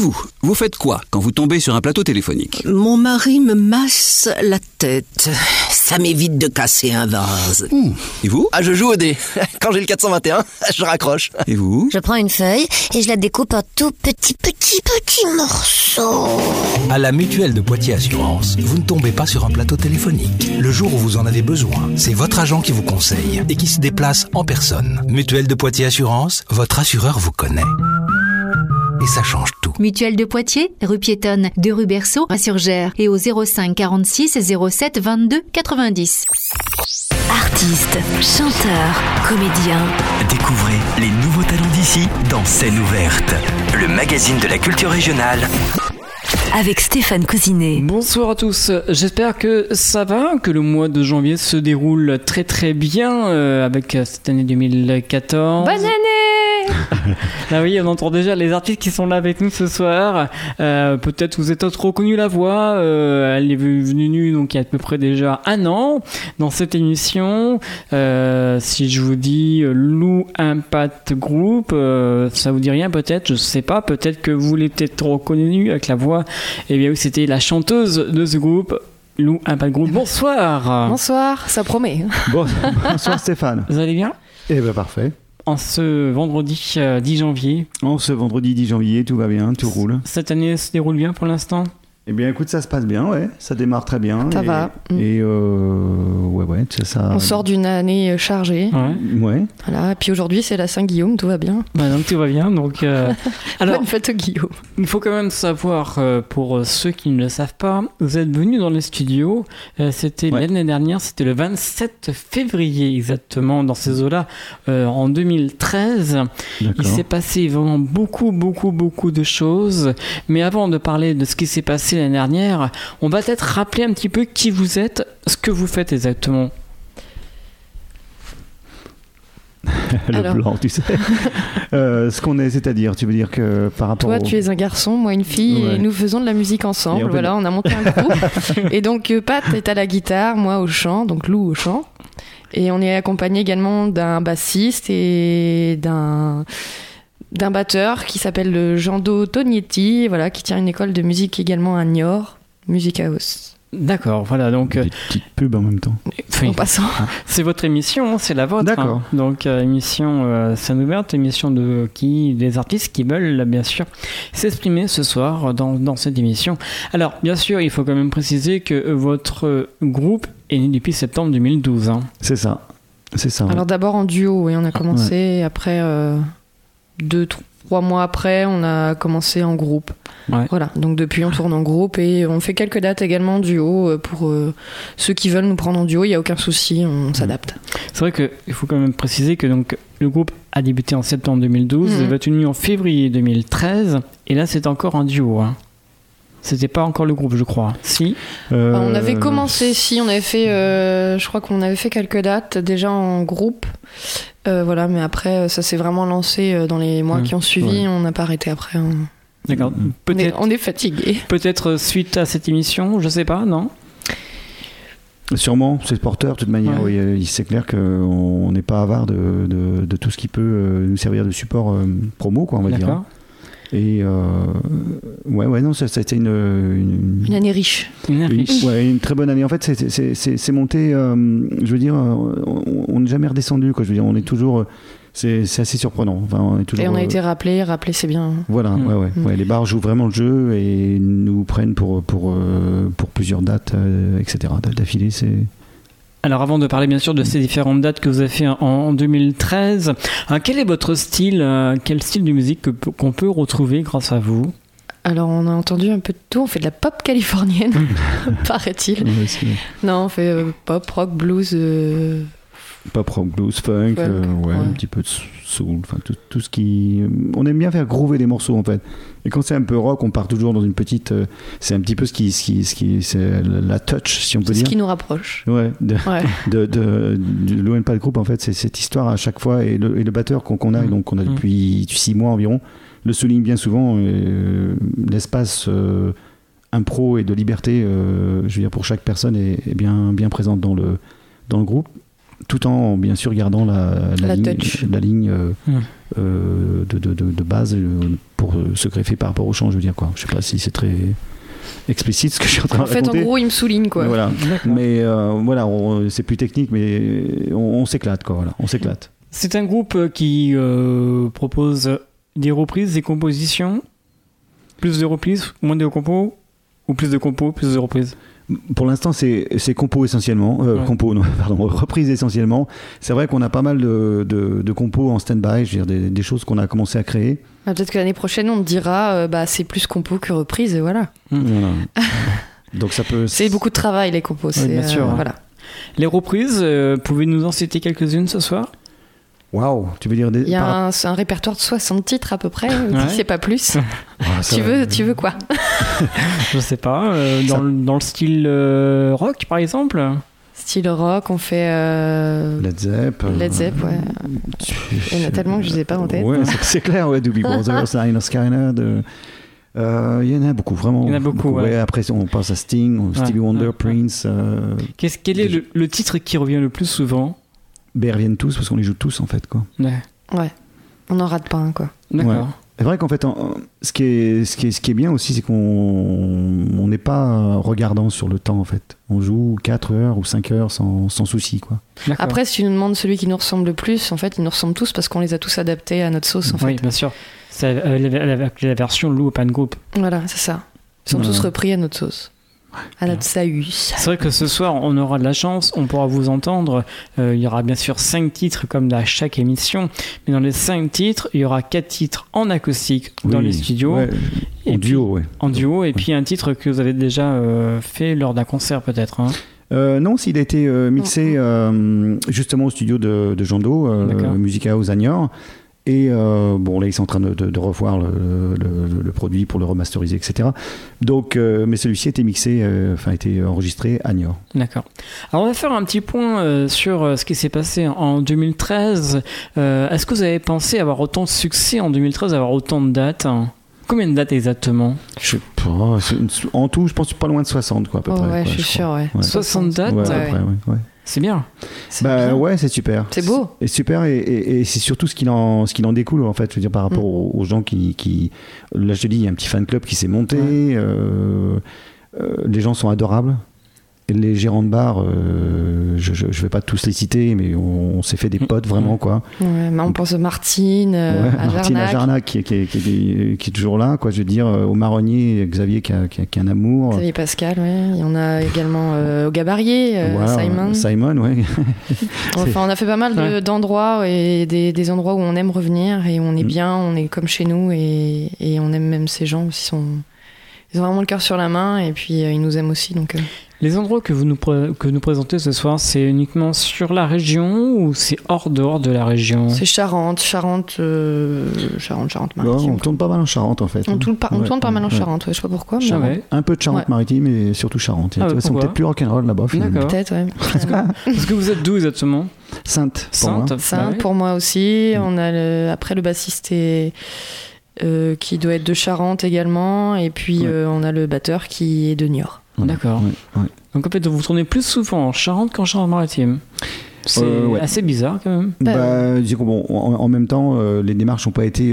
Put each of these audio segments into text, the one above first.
vous faites quoi quand vous tombez sur un plateau téléphonique ? Mon mari me masse la tête. Ça m'évite de casser un vase. Et vous ? Je joue au dé. Quand j'ai le 421, je raccroche. Et vous ? Je prends une feuille et je la découpe en tout petits morceaux. À la Mutuelle de Poitiers Assurance, vous ne tombez pas sur un plateau téléphonique. Le jour où vous en avez besoin, c'est votre agent qui vous conseille et qui se déplace en personne. Mutuelle de Poitiers Assurance, votre assureur vous connaît. Et ça change tout. Mutuelle de Poitiers, rue piétonne de rue Berceau à Surgères et au 05 46 07 22 90. Artistes, chanteurs, comédiens. Découvrez les nouveaux talents d'ici dans Scène ouverte, le magazine de la culture régionale. Avec Stéphane Cousinet. Bonsoir à tous, j'espère que ça va, que le mois de janvier se déroule très très bien avec cette année 2014. Bonne année! Là oui, on entend déjà les artistes qui sont là avec nous ce soir. Peut-être vous êtes reconnu la voix. Elle est venue donc il y a à peu près déjà 1 an dans cette émission. Si je vous dis Lou Impact Group, ça vous dit rien peut-être, je sais pas. Peut-être que vous l'avez peut-être reconnu avec la voix. Eh bien oui, c'était la chanteuse de ce groupe. Lou Impact Group. Bonsoir. Bonsoir, ça promet. Bonsoir Stéphane. Vous allez bien ? Eh bien parfait. En ce vendredi 10 janvier. En ce vendredi 10 janvier, tout va bien, tout roule. Cette année se déroule bien pour l'instant ? Eh bien écoute, ça se passe bien, ouais. Ça démarre très bien. Ça va. Et ouais, ça... On sort d'une année chargée. Ouais. Voilà. Et puis aujourd'hui, c'est la Saint-Guillaume, tout va bien. Donc tout va bien. Donc, alors, bonne fête au Guillaume. Il faut quand même savoir, pour ceux qui ne le savent pas, vous êtes venu dans les studios, c'était l'année dernière, c'était le 27 février exactement, dans ces eaux-là, en 2013. D'accord. Il s'est passé vraiment beaucoup de choses. Mais avant de parler de ce qui s'est passé l'année dernière, on va peut-être rappeler un petit peu qui vous êtes, ce que vous faites exactement. Le blanc, tu sais. Ce qu'on est, c'est-à-dire, tu veux dire que par rapport Toi, tu es un garçon, moi une fille, et nous faisons de la musique ensemble. Voilà, on a monté un groupe. Et donc, Pat est à la guitare, moi au chant, donc Lou au chant. Et on est accompagné également d'un bassiste et d'un batteur qui s'appelle Jando Tognetti, voilà, qui tient une école de musique également à Niort, Music House. D'accord, voilà, donc... Des petites pubs en même temps. Oui. En passant. C'est votre émission, c'est la vôtre. D'accord. Donc, émission Scène ouverte, émission des artistes qui veulent, bien sûr, s'exprimer ce soir dans cette émission. Alors, bien sûr, il faut quand même préciser que votre groupe est né depuis septembre 2012. Hein. C'est ça. Alors d'abord en duo, oui, on a commencé, après 2-3 mois après, on a commencé en groupe. Ouais. Voilà, donc depuis on tourne en groupe et on fait quelques dates également en duo pour ceux qui veulent nous prendre en duo, il n'y a aucun souci, on s'adapte. C'est vrai qu'il faut quand même préciser que donc, le groupe a débuté en septembre 2012, vous êtes unis en février 2013 et là c'est encore en duo. Hein. C'était pas encore le groupe, je crois. Si. On avait commencé, on avait fait, je crois qu'on avait fait quelques dates déjà en groupe. Voilà, mais après ça s'est vraiment lancé dans les mois qui ont suivi, on n'a pas arrêté après. D'accord. Peut-être, on est fatigué. Peut-être suite à cette émission, je sais pas, non ? Sûrement, c'est porteur de toute manière. Ouais. Oui, c'est clair qu'on n'est pas avare de tout ce qui peut nous servir de support promo, quoi, on va dire. Et non, ça a été une année riche. Une très bonne année. En fait, c'est monté. Je veux dire, on n'est jamais redescendu, quoi. Je veux dire, on est toujours. C'est assez surprenant. Enfin, on est toujours, et on a été rappelé c'est bien. Voilà, les bars jouent vraiment le jeu et nous prennent pour plusieurs dates, etc. D'affilée, c'est. Alors avant de parler bien sûr de ces différentes dates que vous avez fait en 2013, quel est votre style, quel style de musique qu'on peut retrouver grâce à vous ? Alors on a entendu un peu de tout, on fait de la pop californienne, paraît-il. Non, on fait pop, rock, blues... Pop, rock, blues, funk, un petit peu de soul, enfin tout ce qui... On aime bien faire groover des morceaux en fait. Et quand c'est un peu rock, on part toujours dans une petite... c'est un petit peu ce qui c'est la touch, si on peut dire. Ce qui nous rapproche. Du Lou Impact Group, en fait, c'est cette histoire à chaque fois. Et le batteur qu'on a, donc on a depuis 6 mois environ, le souligne bien souvent. L'espace impro et de liberté, je veux dire, pour chaque personne est bien présente dans le groupe. tout en bien sûr gardant la ligne de base pour se greffer par rapport au chant, je veux dire quoi. Je sais pas si c'est très explicite ce que je suis en train de raconter. En fait, en gros, il me souligne quoi. Voilà. Mais c'est plus technique, mais on s'éclate quoi. Voilà, on s'éclate. C'est un groupe qui propose des reprises, des compositions, plus de reprises, moins de compos, ou plus de compos, plus de reprises. Pour l'instant, c'est compos essentiellement, reprises essentiellement. C'est vrai qu'on a pas mal de compos en stand-by, je veux dire des choses qu'on a commencé à créer. Peut-être que l'année prochaine, on te dira, c'est plus compos que reprises, et voilà. Voilà. Donc ça peut. C'est beaucoup de travail les compos. Oui, bien sûr. Voilà. Les reprises, pouvez-vous nous en citer quelques-unes ce soir? Waouh, tu veux dire Il y a un répertoire de 60 titres à peu près, si c'est pas plus. Tu veux quoi? Je sais pas, dans le style rock par exemple? Style rock, on fait Led Zepp, ouais. Il y en a tellement que je les ai pas en tête. Ouais, c'est clair, ouais, Doobie Brothers, Lynyrd Skynyrd. Il y en a beaucoup, vraiment. Il y en a beaucoup, ouais. Après, on passe à Sting, Stevie Wonder, Prince. Quel est le titre qui revient le plus souvent? Ils reviennent tous parce qu'on les joue tous en fait quoi. Ouais. On n'en rate pas un quoi. D'accord. Ouais. C'est vrai qu'en fait ce qui est bien aussi c'est qu'on n'est pas regardant sur le temps en fait. On joue 4 heures ou 5 heures sans souci quoi. Après si tu nous demandes celui qui nous ressemble le plus, en fait ils nous ressemblent tous parce qu'on les a tous adaptés à notre sauce en fait. Oui bien sûr. C'est la version Lou Open Group. Voilà c'est ça. Ils sont tous repris à notre sauce. À notre salut. C'est vrai que ce soir on aura de la chance, on pourra vous entendre. Il y aura bien sûr 5 titres comme à chaque émission, mais dans les 5 titres, il y aura 4 titres en acoustique dans les studios. Ouais. En duo, et puis un titre que vous avez déjà fait lors d'un concert peut-être. Non, s'il a été mixé justement au studio de Jean Do, Music House à Niort. Et là, ils sont en train de revoir le produit pour le remasteriser, etc. Donc, mais celui-ci a été mixé, a été enregistré à Niort. D'accord. Alors, on va faire un petit point sur ce qui s'est passé en 2013. Est-ce que vous avez pensé avoir autant de succès en 2013, avoir autant de dates? Combien de dates exactement? Je sais pas. En tout, je pense pas loin de 60, quoi, à peu près. Ouais, je suis sûr, ouais. 60 dates? Ouais, à peu près, ouais. C'est bien. Ouais, c'est super. C'est beau. Et super, et c'est surtout ce qu'il en découle, en fait, je veux dire, par rapport aux gens qui... Là, je te dis, il y a un petit fan club qui s'est monté, les gens sont adorables. Les gérants de bar, je vais pas tous les citer, mais on s'est fait des potes vraiment, quoi. Ouais, mais on pense à Martine, à Jarnac qui est toujours là, quoi. Je veux dire, au Marronnier, Xavier qui a un amour. Xavier Pascal, oui. Il y en a également au Gabarier, Simon, ouais. Enfin, on a fait pas mal d'endroits et des endroits où on aime revenir et on est bien, on est comme chez nous et on aime même ces gens aussi. Ils ont vraiment le cœur sur la main et puis ils nous aiment aussi, donc. Les endroits que vous nous présentez ce soir, c'est uniquement sur la région ou c'est dehors de la région? C'est Charente-Maritime. On tourne pas mal en Charente en fait. On tourne pas mal en Charente, je sais pas pourquoi. Mais un peu de Charente-Maritime et surtout Charente. Ils sont peut-être plus rock'n'roll là-bas finalement. Peut-être, ouais. Parce que vous êtes d'où exactement? Sainte. Sainte pour moi aussi. On a après le bassiste qui doit être de Charente également. Et puis on a le batteur qui est de Niort. D'accord. Ouais. Donc en fait, vous tournez plus souvent en Charente qu'en Charente-Maritime. C'est assez bizarre quand même. En même temps, les démarches n'ont pas été,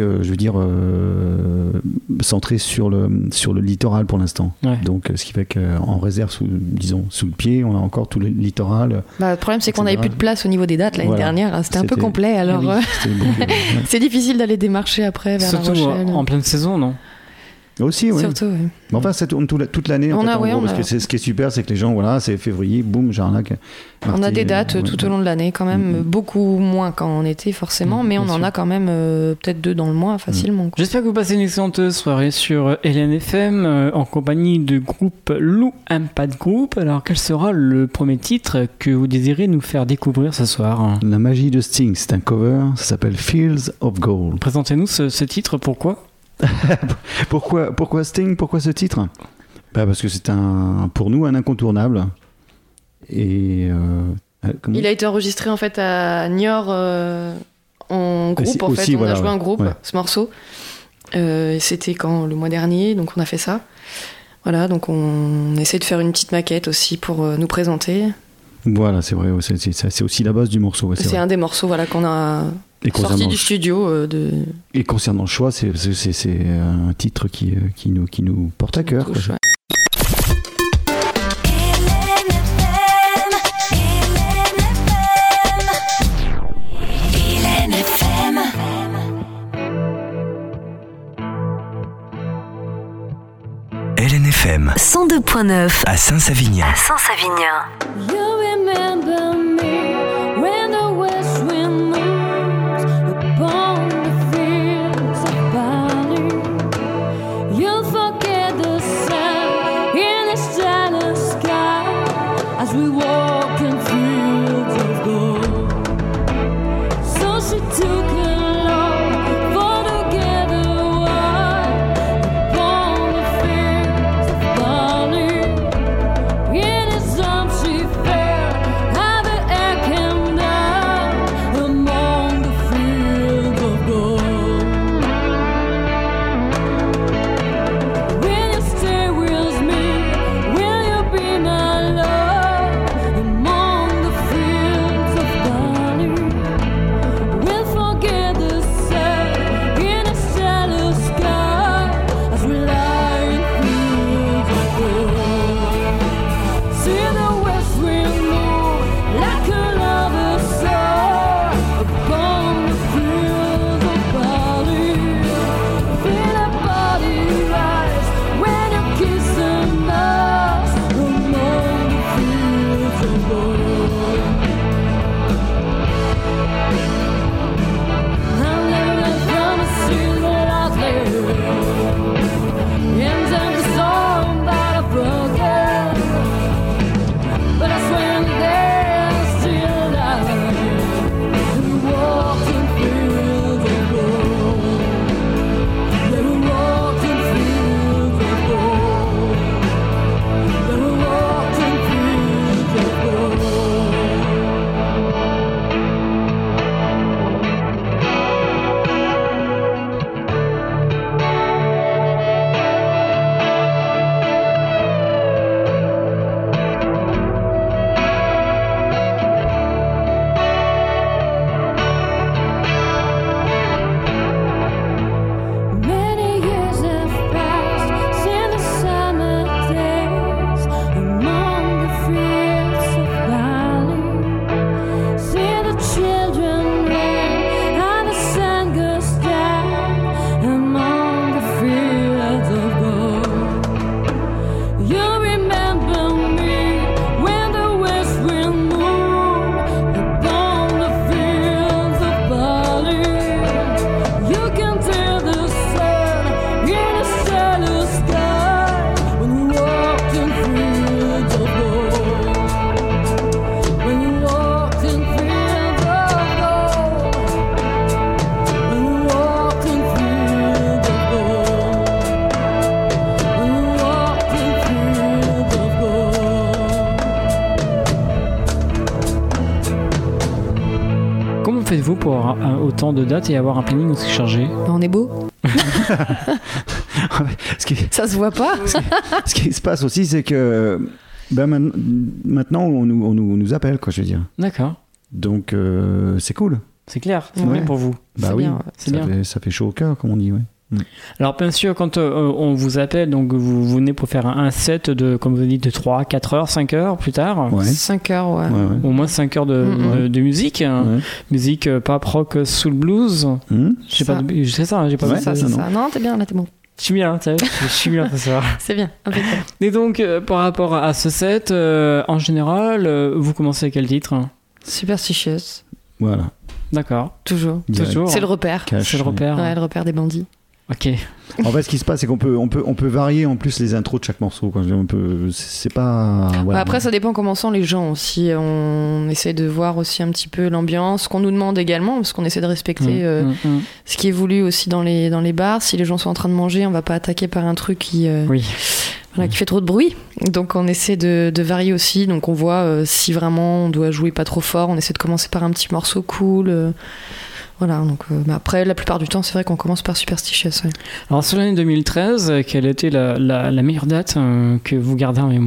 centrées sur le littoral pour l'instant. Ouais. Donc, ce qui fait qu'en réserve, sous le pied, on a encore tout le littoral. Le problème, c'est qu'on n'avait plus de place au niveau des dates l'année dernière. C'était un peu complet. Alors, c'est difficile d'aller démarcher après vers surtout La Rochelle. En pleine saison, non? Aussi, oui. Surtout, oui. Mais enfin, ça tourne toute l'année. Parce que ce qui est super, c'est que les gens, c'est février, boum, Jarnac. On a des dates tout au long de l'année, quand même. Beaucoup moins qu'en été, forcément, mais on en a quand même peut-être 2 dans le mois, facilement. J'espère que vous passez une excellente soirée sur LNFM en compagnie du groupe Lou Impact Group. Alors, quel sera le premier titre que vous désirez nous faire découvrir ce soir? La magie de Sting, c'est un cover, ça s'appelle Fields of Gold. Présentez-nous ce titre, pourquoi? Pourquoi Sting? Pourquoi ce titre? Parce que c'est pour nous un incontournable. Et il a été enregistré en fait à Niort en groupe. On a joué en groupe ce morceau. C'était le mois dernier, donc on a fait ça. Voilà, donc on essaie de faire une petite maquette aussi pour nous présenter. Voilà, c'est vrai, c'est aussi la base du morceau. Ouais, c'est un des morceaux qu'on a sorti du studio. Et concernant le choix, c'est un titre qui nous porte à cœur. LNFM 102.9 à Saint-Savignan. faites-vous pour autant de dates et avoir un planning aussi chargé? On est beau. Ça se voit pas. Ce qui se passe aussi, c'est que maintenant on nous appelle, quoi, je veux dire. D'accord. Donc c'est cool. C'est clair, c'est bien pour vous. Bah oui, bien, ça fait chaud au cœur, comme on dit, ouais. Alors bien sûr, quand on vous appelle, donc vous venez pour faire un set de, comme vous dites, de 3, 4 heures, 5 heures plus tard. Ouais. 5 heures, ouais. Au moins 5 heures de musique. Ouais. Musique pop, rock, soul, blues. Je sais pas, c'est ça, j'ai pas vu ça. Non, t'es bien, là, t'es bon. Je suis bien, je suis bien ce soir. C'est bien, impeccable. Et donc, par rapport à ce set, en général, vous commencez à quel titre? Superstitious. Voilà. D'accord. Toujours. C'est le repère. C'est le repère. Ouais, le repère des bandits. Ok. En fait, ce qui se passe, c'est qu'on peut varier en plus les intros de chaque morceau. C'est pas. Voilà. Après, ça dépend comment sont les gens aussi. On essaie de voir aussi un petit peu l'ambiance qu'on nous demande également, parce qu'on essaie de respecter ce qui est voulu aussi dans les bars. Si les gens sont en train de manger, on va pas attaquer par un truc qui fait trop de bruit. Donc on essaie de varier aussi. Donc on voit si vraiment on doit jouer pas trop fort, on essaie de commencer par un petit morceau cool. Voilà, donc après, la plupart du temps, c'est vrai qu'on commence par Superstitious. Ouais. Alors, sur l'année 2013, quelle était la meilleure date que vous gardez en mémoire?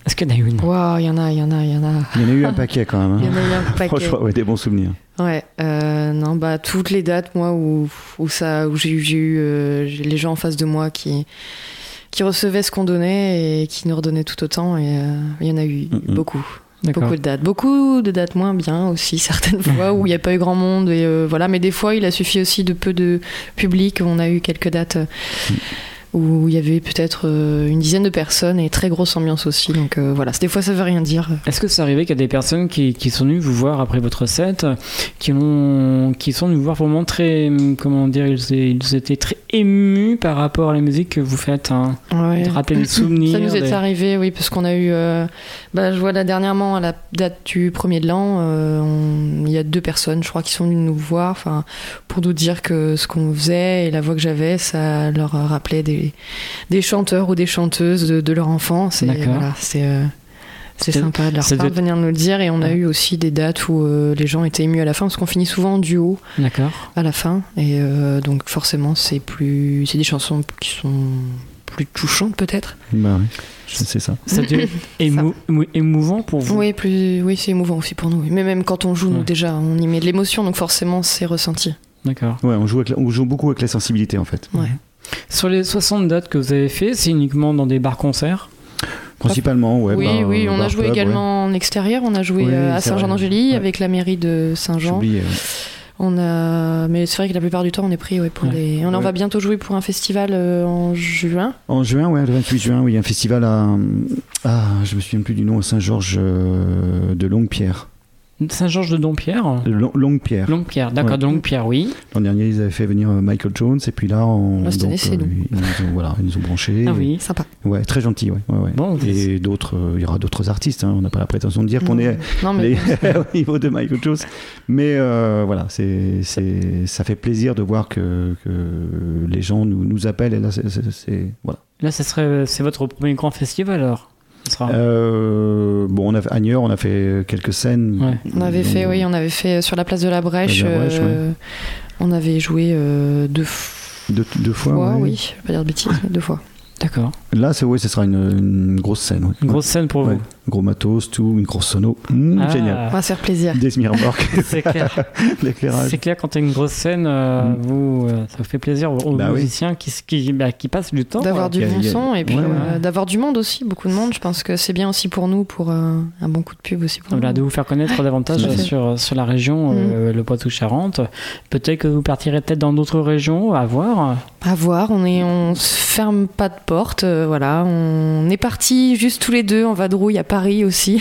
Est-ce qu'il y en a une? Waouh, il y en a. Il y en a eu un paquet quand même. Il y en a eu un paquet. Franchement, ouais, des bons souvenirs. Ouais, non, bah toutes les dates, moi, où j'ai eu les gens en face de moi qui recevaient ce qu'on donnait et qui nous redonnaient tout autant, et il y en a eu beaucoup. D'accord. Beaucoup de dates moins bien aussi, certaines fois où il n'y a pas eu grand monde, et voilà, mais des fois il a suffi aussi de peu de public. On a eu quelques dates où il y avait peut-être une dizaine de personnes et très grosse ambiance aussi, donc voilà, des fois ça veut rien dire. Est-ce que c'est arrivé qu'il y a des personnes qui sont venues vous voir après votre set, qui sont venues vous voir vraiment très, comment dire, ils étaient très émus par rapport à la musique que vous faites, hein, Ouais. de rappeler des souvenirs? Ça nous est arrivé, oui, parce qu'on a eu, je vois là dernièrement à la date du 1er de l'an, il y a 2 personnes, je crois, qui sont venues nous voir, enfin, pour nous dire que ce qu'on faisait et la voix que j'avais, ça leur rappelait des chanteurs ou des chanteuses de leur enfance. Et voilà, c'est sympa de leur part de venir nous le dire. Et on a eu aussi des dates où les gens étaient émus à la fin, parce qu'on finit souvent en duo à la fin. Et donc forcément, c'est des chansons qui sont plus touchantes peut-être. Bah oui, c'est ça. Ça devient émouvant pour vous? Oui, c'est émouvant aussi pour nous. Mais même quand on joue, nous déjà, on y met de l'émotion, donc forcément, c'est ressenti. D'accord. Ouais, on joue beaucoup avec la sensibilité en fait. Ouais. Sur les 60 dates que vous avez fait, c'est uniquement dans des bars-concerts? Principalement, ouais. Oui, on a joué également en extérieur. On a joué à Saint-Jean-d'Angély avec la mairie de Saint-Jean. Mais c'est vrai que la plupart du temps, on est pris pour des. On va bientôt jouer pour un festival en juin. En juin, ouais, le 28 juin, oui, un festival je me souviens plus du nom, à Saint-Georges de Longue-Pierre. Saint-Georges de Dompierre. Longue-Pierre. Longue-Pierre, d'accord, ouais. De Longue-Pierre, oui. L'an dernier, ils avaient fait venir Michael Jones, et puis là, cette année, c'est nous. Ils nous ont branchés. Ah oui, sympa. Ouais, très gentil, ouais. Bon, et d'autres, il y aura d'autres artistes, hein, on n'a pas la prétention de dire qu'on est au niveau de Michael Jones, mais voilà, ça fait plaisir de voir que les gens nous appellent, et là, voilà. Là, c'est votre premier grand festival, alors? On a fait Agneurs, on a fait quelques scènes. Ouais. On avait fait sur la place de la Brèche. On avait joué deux fois. Oui, je vais pas dire de bêtises, mais 2 fois. D'accord. Là, ce sera une grosse scène. Ouais. Une grosse scène pour vous. Gros matos, tout, une grosse sono. Génial. On va se faire plaisir. Des Smirborg. C'est clair. L'éclairage. C'est clair, quand tu as une grosse scène, ça vous fait plaisir aux musiciens qui passent du temps. D'avoir du bon son et puis d'avoir du monde aussi, beaucoup de monde. Je pense que c'est bien aussi pour nous, pour un bon coup de pub aussi pour nous. De vous faire connaître davantage sur la région, le Poitou-Charentes. Peut-être que vous partirez peut-être dans d'autres régions, à voir. À voir, on se ferme pas de porte, voilà. On est partis juste tous les deux en vadrouille à Paris aussi.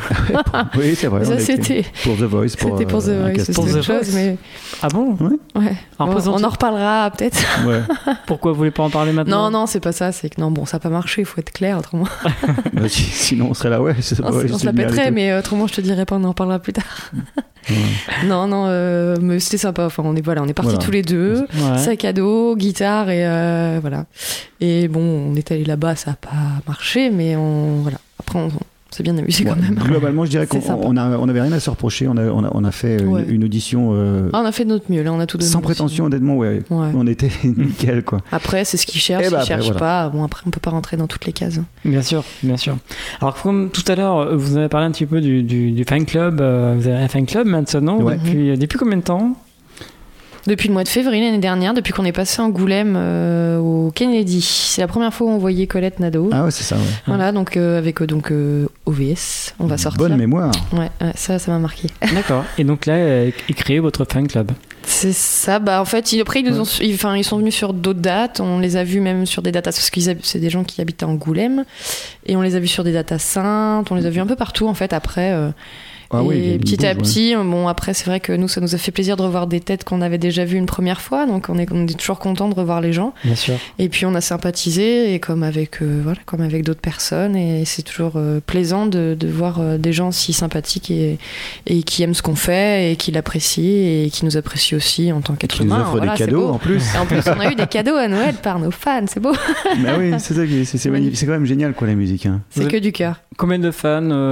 Oui, c'est vrai. Ça, c'était pour The Voice. C'était pour The Voice, c'est autre chose. Mais... Ah bon? Ouais. Alors, on en reparlera peut-être. Ouais. Pourquoi vous voulez pas en parler maintenant? Non, c'est pas ça. C'est que ça n'a pas marché. Il faut être clair autrement. Sinon, on serait là, on se la pèterait, mais autrement, je te dirais pas. On en parlera plus tard. Non, mais c'était sympa. Enfin, on est partis tous les deux, sac à dos, guitare et voilà. Et bon, on est allé là-bas, ça a pas marché, mais voilà. Après, on s'est bien amusé quand même. Globalement, je dirais qu'on avait rien à se reprocher. On a fait une audition. On a fait de notre mieux. Là, on a tout donné. Sans prétention, honnêtement, on était nickel, quoi. Après, c'est ce qu'ils cherchent. S'ils cherchent pas, bon, après, on peut pas rentrer dans toutes les cases. Bien sûr. Alors, comme tout à l'heure, vous avez parlé un petit peu du fan club. Vous avez un fan club maintenant depuis combien de temps? Depuis le mois de février l'année dernière, depuis qu'on est passé en Angoulême au Kennedy. C'est la première fois où on voyait Colette Nadeau. Ah ouais, c'est ça, ouais. Voilà, donc avec OVS, on va sortir. Bonne mémoire. Ouais, ça m'a marqué. D'accord. Et donc là, créé votre fan club. C'est ça. En fait, après, ils sont venus sur d'autres dates. On les a vus même sur des dates, parce que c'est des gens qui habitent à Angoulême. Et on les a vus sur des dates à Saintes. On les a vus un peu partout, en fait, après... et petit à petit, après c'est vrai que nous, ça nous a fait plaisir de revoir des têtes qu'on avait déjà vues une première fois, donc on est toujours content de revoir les gens. Bien sûr. Et puis on a sympathisé, et comme avec d'autres personnes, et c'est toujours plaisant de voir des gens si sympathiques et qui aiment ce qu'on fait et qui l'apprécient et qui nous apprécient aussi en tant qu'être humain. Qui nous offrent des cadeaux en plus. Et en plus, on a eu des cadeaux à Noël par nos fans, c'est beau. Bah oui, c'est ça, c'est magnifique. C'est quand même génial, quoi, la musique. Hein. C'est que du cœur. Combien de fans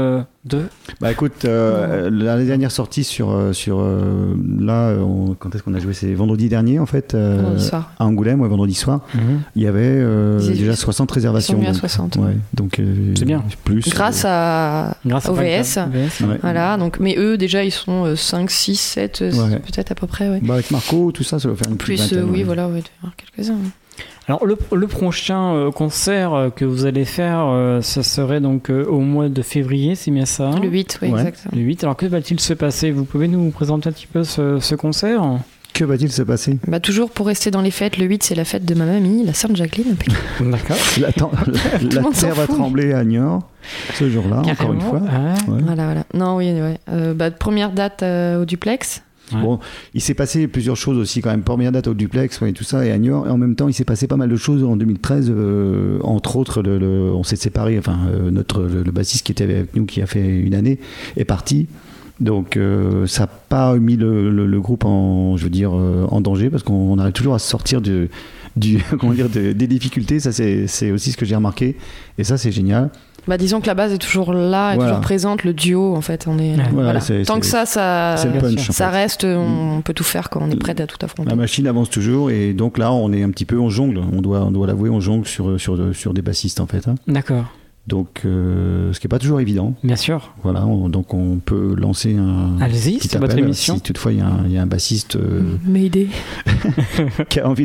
Bah écoute, l'année dernière sortie quand est-ce qu'on a joué? C'est vendredi dernier en fait, à Angoulême, vendredi soir. Il y avait déjà 60 réservations. Ils sont mis à 60. Donc c'est bien. Plus. Grâce à OVS. Voilà, donc, mais eux déjà ils sont 5, 6, 7 peut-être à peu près. Ouais. Bah, avec Marco, tout ça va faire une plus vingtaine, oui, voilà, ouais, quelques-uns. Alors le prochain concert que vous allez faire, ça serait donc au mois de février, c'est bien ça? Le 8, oui, exactement. Le 8, alors que va-t-il se passer? Vous pouvez nous présenter un petit peu ce concert? Que va-t-il se passer? Toujours pour rester dans les fêtes, le 8 c'est la fête de ma mamie, la Sainte Jacqueline. D'accord. La terre va trembler à Niort ce jour-là, encore une fois. Voilà. Non, oui, première date au Duplex. Ouais. Bon, il s'est passé plusieurs choses aussi quand même. Première date au Duplex, tout ça, et à Niort. Et en même temps, il s'est passé pas mal de choses en 2013. Entre autres, on s'est séparés. Enfin, le bassiste qui était avec nous, qui a fait une année, est parti. Donc, ça n'a pas mis le groupe en danger, parce qu'on arrive toujours à sortir des difficultés. Ça, c'est aussi ce que j'ai remarqué. Et ça, c'est génial. Disons que la base est toujours là, est toujours présente, le duo en fait, on est tant que ça reste, on peut tout faire quand on est prêt à tout affronter. La machine avance toujours et donc là on est un petit peu, on jongle, on doit l'avouer, on jongle sur des bassistes en fait. D'accord. Donc ce qui n'est pas toujours évident. Bien sûr. Voilà, donc on peut lancer un petit appel, votre émission. Si toutefois il y a un bassiste Mayday qui a envie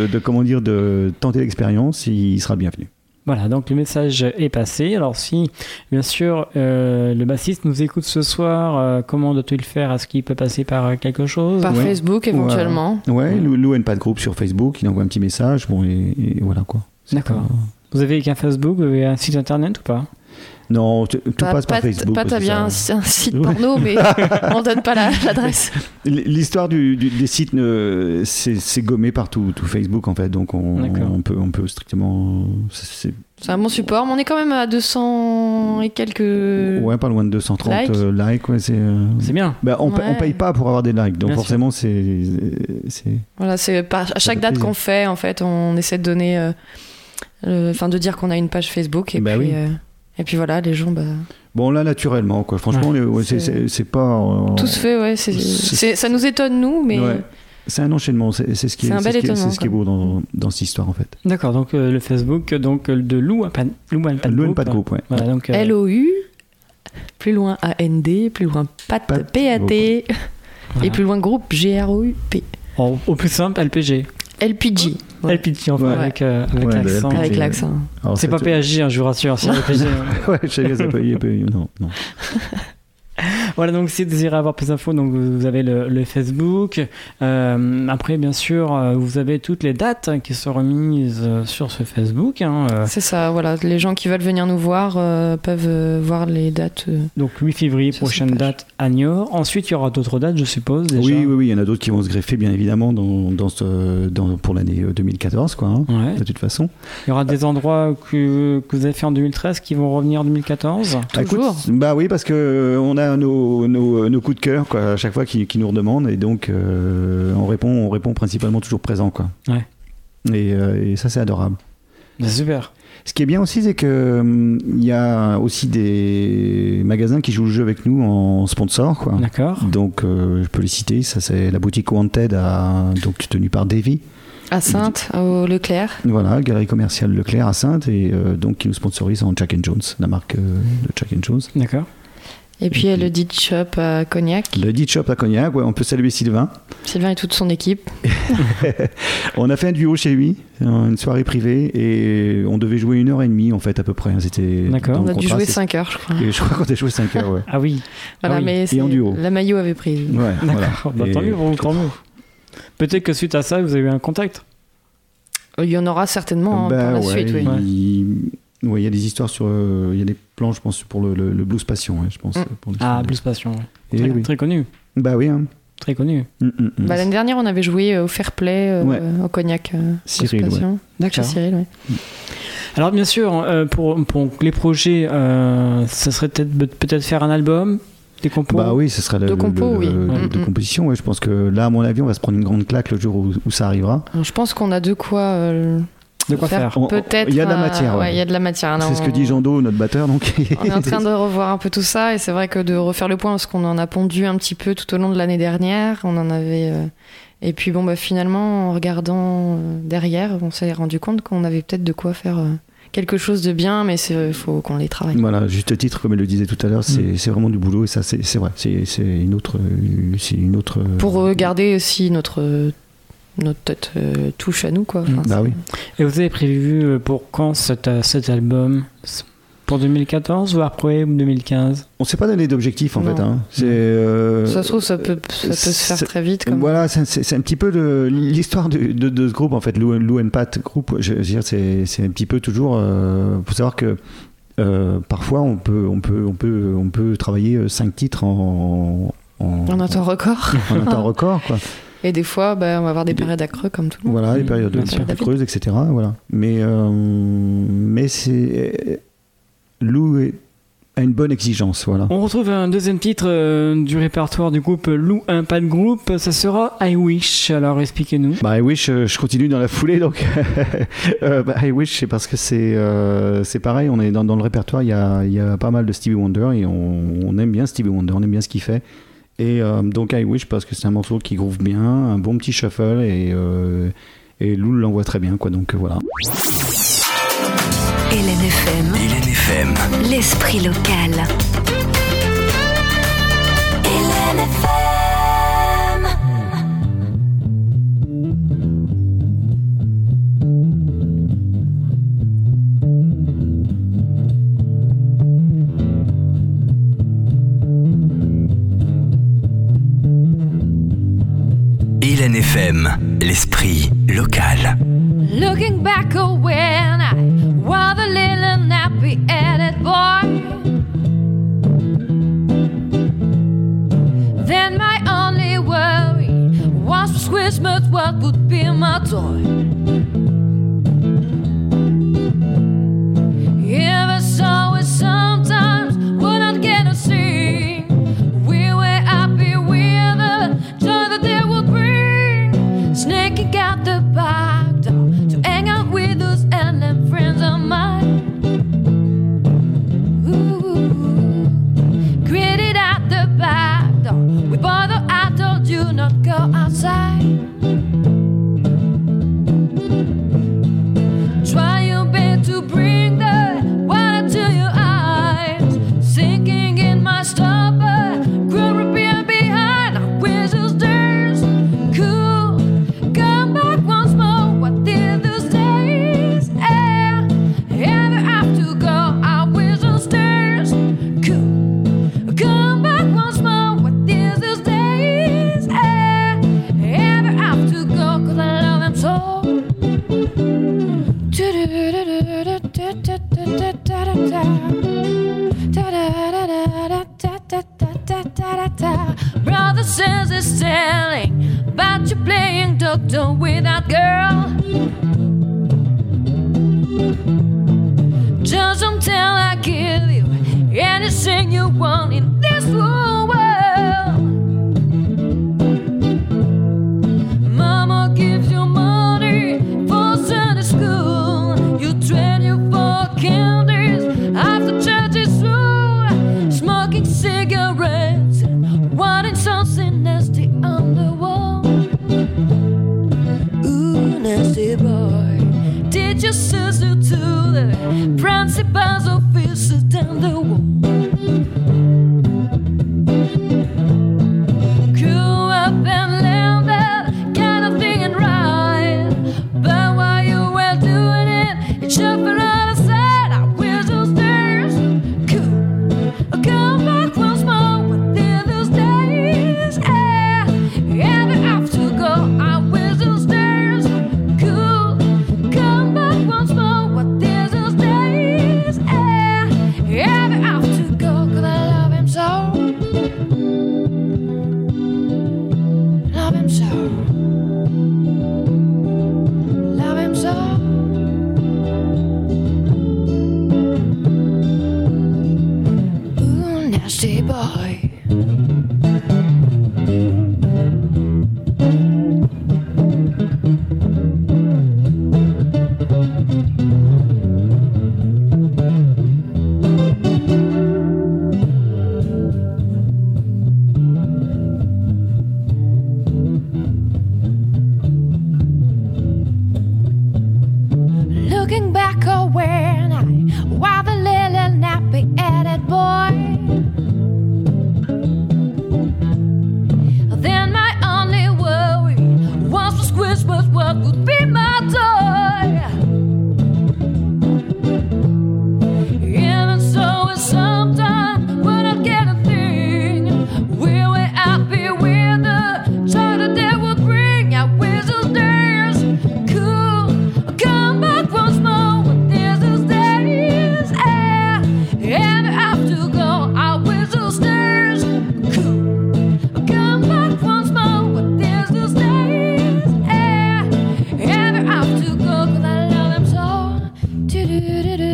de tenter l'expérience, il sera le bienvenu. Voilà, donc le message est passé. Alors si, bien sûr, le bassiste nous écoute ce soir, comment doit-il faire? Est-ce qu'il peut passer par quelque chose? Par Facebook, éventuellement. Lou and Pat Group sur Facebook, il envoie un petit message, et voilà quoi. D'accord. Vous avez qu'un Facebook, vous avez un site internet ou pas? Non, tout passe par Facebook. Pas t'as bien un site porno, mais on donne pas l'adresse. L'histoire des sites, c'est gommé par tout Facebook en fait, donc on peut strictement. C'est un bon support, mais on est quand même à 200 et quelques. Ouais, pas loin de 230 likes. C'est bien. On paye pas pour avoir des likes, donc bien forcément sûr. c'est. Voilà, à chaque date qu'on fait, en fait, on essaie de donner, de dire qu'on a une page Facebook et puis. Oui. Et puis voilà, les gens. Bon, là, naturellement, quoi. Franchement, c'est pas. Tout se fait, ça nous étonne, nous, mais. Ouais. C'est un enchaînement, c'est ce qui est beau dans cette histoire, en fait. D'accord, donc le Facebook de Lou and Pat Group. Ouais. Voilà, donc, LOU, plus loin AND, plus loin Pat, PAT, et plus loin groupe GROUP. Au plus simple, LPG. LPG. Ouais. LPG, enfin, avec l'accent. Avec l'accent. Alors, c'est pas PHJ, je vous rassure. C'est LPG. Ouais, je sais pas, non. Voilà, donc si vous désirez avoir plus d'infos, donc vous avez le Facebook. Après, bien sûr, vous avez toutes les dates qui sont remises sur ce Facebook. C'est ça, voilà. Les gens qui veulent venir nous voir peuvent voir les dates. Donc 8 février, prochaine date à Niort. Ensuite, il y aura d'autres dates, je suppose. Déjà. Oui, il y en a d'autres qui vont se greffer, bien évidemment, pour l'année 2014, quoi. De toute façon. Il y aura des endroits que vous avez fait en 2013 qui vont revenir en 2014. Toujours. Oui, parce que on a nos coups de cœur, quoi, à chaque fois qu'ils nous redemandent, et donc on répond principalement toujours présent, quoi. Ouais. Et ça, c'est adorable. C'est super. Ce qui est bien aussi, c'est que il y a aussi des magasins qui jouent le jeu avec nous en sponsor, quoi. D'accord. Donc je peux les citer. Ça, c'est la boutique Wanted, donc tenue par Davy. À Saintes, au Leclerc. Voilà, galerie commerciale Leclerc à Saintes, et donc qui nous sponsorise en Jack & Jones, la marque de Jack & Jones. D'accord. Et puis le Dit Shop à Cognac. Le Dit Shop à Cognac, on peut saluer Sylvain. Sylvain et toute son équipe. On a fait un duo chez lui, une soirée privée, et on devait jouer 1h30 en fait à peu près. D'accord. On a dû jouer 5 heures, je crois. Et je crois qu'on a joué 5 heures, ouais. Ah oui. Voilà, mais et en duo. La maillot avait pris. Ouais, d'accord. Voilà. Tant mieux. Peut-être que suite à ça, vous avez eu un contact. Il y en aura certainement par la suite, oui. Oui, il y a des histoires il y a des plans, je pense, pour le Blues Passion, je pense. Blues Passion, très connu. Bah oui. Très connu. L'année dernière, on avait joué au Fair Play, au Cognac. Cyril, Blues Passion. D'accord. Cyril, oui. Alors, bien sûr, pour les projets, ça serait peut-être faire un album, des compos. Bah oui, ce serait de composition. Je pense que là, à mon avis, on va se prendre une grande claque le jour où ça arrivera. Alors, je pense qu'on a de quoi de quoi faire. Peut-être. Il y a de la matière. Ouais, il y a de la matière. C'est ce que dit Jean Do, notre batteur. Donc. On est en train de revoir un peu tout ça, et c'est vrai que de refaire le point, parce qu'on en a pondu un petit peu tout au long de l'année dernière. On en avait. Et puis finalement, en regardant derrière, on s'est rendu compte qu'on avait peut-être de quoi faire. Quelque chose de bien, mais il faut qu'on les travaille. Voilà, juste titre, comme elle le disait tout à l'heure, c'est vraiment du boulot, et ça, c'est vrai, c'est une autre. Pour garder aussi notre touche à nous, quoi. Enfin, oui. Et vous avez prévu pour quand cet album? Pour 2014 ou après 2015? On ne s'est pas donné d'objectif en fait. Hein. Ça se trouve, ça peut se faire très vite. Voilà, c'est un petit peu l'histoire de ce groupe en fait, Lou and Pat groupe. Je veux dire, c'est un petit peu toujours. Faut savoir que parfois on peut travailler 5 titres en un temps record. En un temps record, quoi. Et des fois, on va avoir des périodes à creux comme tout le monde. Voilà, des périodes creuses, etc. Voilà. Mais c'est Lou a une bonne exigence, voilà. On retrouve un deuxième titre du répertoire du groupe Lou and Pat Group, ça sera I Wish. Alors expliquez-nous. I Wish, je continue dans la foulée, donc I Wish, c'est parce que c'est pareil, on est dans le répertoire, il y a pas mal de Stevie Wonder et on aime bien Stevie Wonder, on aime bien ce qu'il fait. Et donc I Wish parce que c'est un morceau qui groove bien, un bon petit shuffle et Lou l'envoie très bien, quoi. Donc voilà. Hélène FM. L'esprit local. Hélène FM. Hélène FM, l'esprit local. Looking back when I was a little nappy-headed boy, then my only worry was for Christmas what would be my toy. Even so, it sometimes would not get to see. We were happy with the joy that they would bring, sneaking out the back door to hang out with us and them friends of mine. Ooh, greeted at the back door with bother I told you not go outside. Try your best to bring the water to your eyes, sinking in my stopper, creeping behind. I wish those days could come back once more. What did those days ever have to go? I wish those days could come back once more. What did those days ever have to go? 'Cause I love them so. Brother says he's telling about you playing doctor with that girl. Just don't tell I give you anything you want in this whole world. Mama gives you money for Sunday school. You trade you for candies after church is through, smoking cigarettes and wanting something nasty on the wall. Ooh, nasty boy, did your sister to the principal's office down the wall? Grew up and learned that kind of thing and right, but while you were doing it, it shuffled on the side. I wish those days could come back once more. What did those days ever have to go? I wish those days could come back once more. What did those days ever have to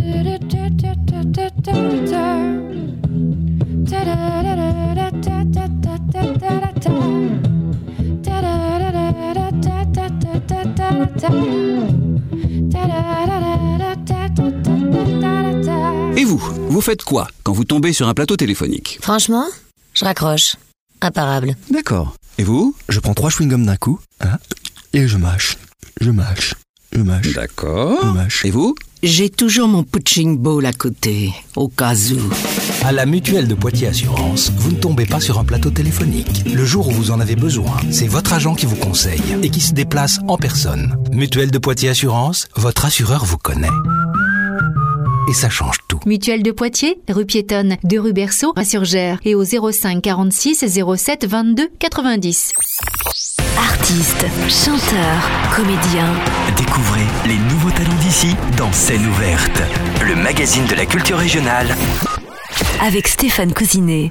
Et vous faites quoi quand vous tombez sur un plateau téléphonique? Franchement, je raccroche. Imparable. D'accord. Et vous? Je prends 3 chewing-gums d'un coup, hein, et je mâche. D'accord. Je mâche. Et vous? J'ai toujours mon punching ball à côté, au cas où. À la Mutuelle de Poitiers Assurance, vous ne tombez pas sur un plateau téléphonique. Le jour où vous en avez besoin, c'est votre agent qui vous conseille et qui se déplace en personne. Mutuelle de Poitiers Assurance, votre assureur vous connaît. Et ça change tout. Mutuelle de Poitiers, rue piétonne de rue Berceau à Surgères et au 05 46 07 22 90. Artistes, chanteurs, comédiens. Découvrez les nouveaux talents d'ici dans Scène ouverte, le magazine de la culture régionale. Avec Stéphane Cousinet.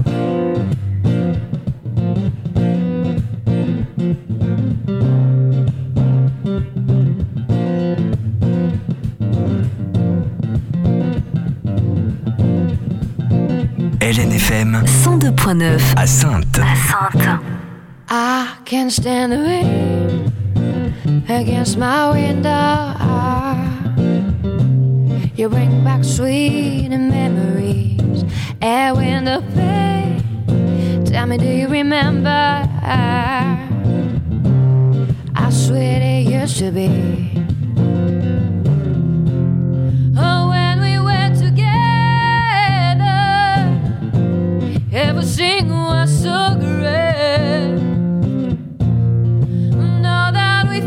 LNFM 102.9 à Saintes. I can't stand the rain against my window. You bring back sweet memories and window pane. Tell me, do you remember how sweet it used to be? Oh, when we were together, everything was so great. Now that we've